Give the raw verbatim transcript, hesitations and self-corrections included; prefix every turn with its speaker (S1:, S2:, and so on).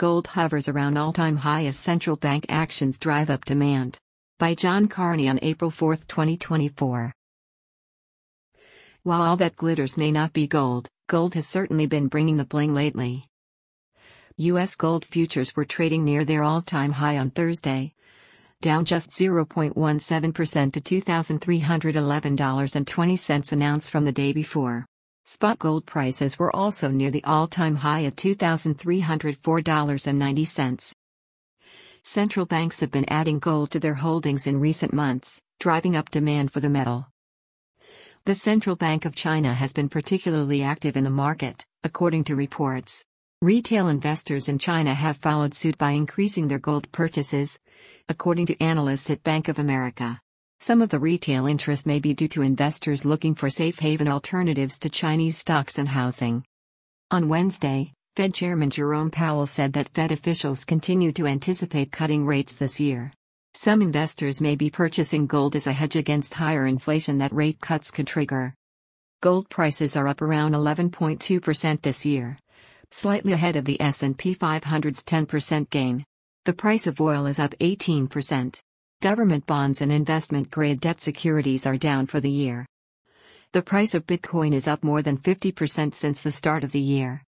S1: Gold hovers around all-time high as central bank actions drive up demand. By John Carney on April fourth, twenty twenty-four. While all that glitters may not be gold, gold has certainly been bringing the bling lately. U S gold futures were trading near their all-time high on Thursday, down just zero point one seven percent to two thousand three hundred eleven dollars and twenty cents an ounce from the day before. Spot gold prices were also near the all-time high at two thousand three hundred four dollars and ninety cents. Central banks have been adding gold to their holdings in recent months, driving up demand for the metal. The Central Bank of China has been particularly active in the market, according to reports. Retail investors in China have followed suit by increasing their gold purchases, according to analysts at Bank of America. Some of the retail interest may be due to investors looking for safe haven alternatives to Chinese stocks and housing. On Wednesday, Fed Chairman Jerome Powell said that Fed officials continue to anticipate cutting rates this year. Some investors may be purchasing gold as a hedge against higher inflation that rate cuts could trigger. Gold prices are up around eleven point two percent this year, slightly ahead of the S and P five hundred's ten percent gain. The price of oil is up eighteen percent. Government bonds and investment-grade debt securities are down for the year. The price of Bitcoin is up more than fifty percent since the start of the year.